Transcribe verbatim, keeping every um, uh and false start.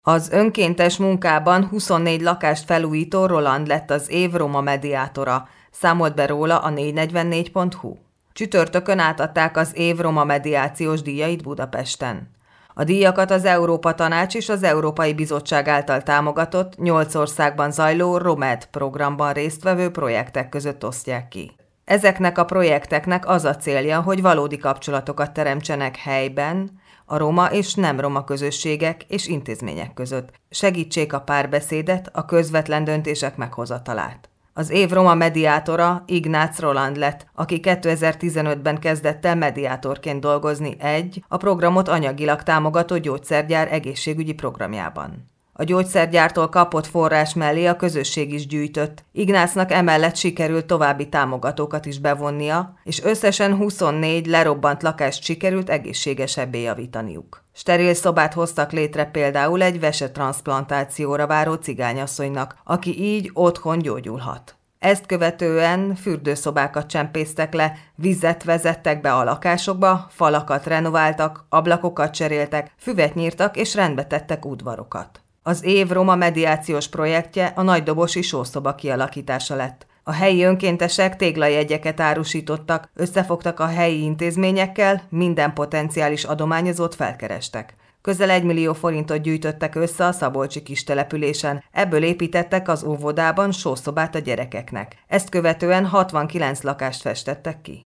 Az önkéntes munkában huszonnégy lakást felújító Roland lett az év roma mediátora, számolt be róla a négyszáznegyvennégy pont hu. Csütörtökön átadták az év roma mediációs díjait Budapesten. A díjakat az Európa Tanács és az Európai Bizottság által támogatott, nyolc országban zajló ROMED programban résztvevő projektek között osztják ki. Ezeknek a projekteknek az a célja, hogy valódi kapcsolatokat teremtsenek helyben, a roma és nem roma közösségek és intézmények között, segítsék a párbeszédet, a közvetlen döntések meghozatalát. Az év roma mediátora Ignác Roland lett, aki kétezer-tizenötben kezdett el mediátorként dolgozni egy, a programot anyagilag támogató gyógyszergyár egészségügyi programjában. A gyógyszergyártól kapott forrás mellé a közösség is gyűjtött, Ignácnak emellett sikerült további támogatókat is bevonnia, és összesen huszonnégy lerobbant lakást sikerült egészségesebbé javítaniuk. Steril szobát hoztak létre például egy vesetranszplantációra váró cigányasszonynak, aki így otthon gyógyulhat. Ezt követően fürdőszobákat csempésztek le, vizet vezettek be a lakásokba, falakat renováltak, ablakokat cseréltek, füvet nyírtak és rendbe tettek udvarokat. Az év roma mediációs projektje a nagydobosi sószoba kialakítása lett. A helyi önkéntesek téglajegyeket árusítottak, összefogtak a helyi intézményekkel, minden potenciális adományozót felkerestek. Közel egy millió forintot gyűjtöttek össze a szabolcsi kistelepülésen, ebből építettek az óvodában sószobát a gyerekeknek. Ezt követően hatvankilenc lakást festettek ki.